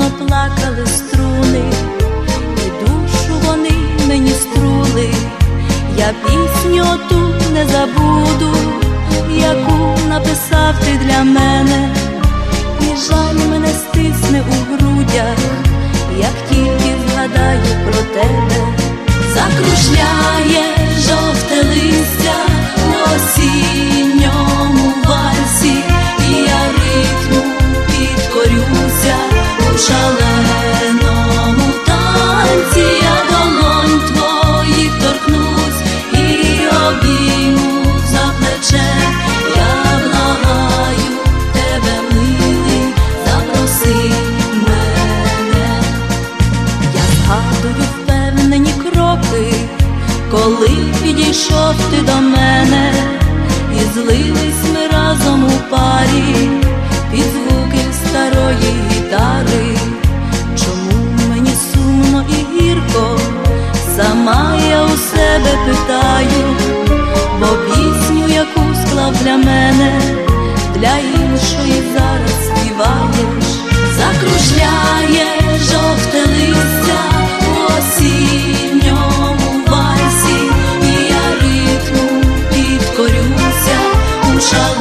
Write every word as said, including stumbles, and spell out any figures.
сумно плакали струни, і душу вони мені струли. Я пісню ту не забуду, яку написав ти для мене, і жаль мене стисне у грудях, як тільки згадаю про тебе. Закружляє жовте листя в осінньому вальсі, і я ритму підкорюся у шаленому танці. Я долонь твоїх торкнусь і обійму за плече. Я благаю тебе, милий, запроси мене. Я згадую впевнені кроки, коли підійшов ти до мене, і злились ми разом у парі під звуки старої гітари. Чому мені сумно і гірко, сама я у себе питаю, бо пісню, яку склав для мене, для іншої зараз співаєш. Закружляє жовте листя в осінньому вальсі, і я ритму підкорюся у шаленому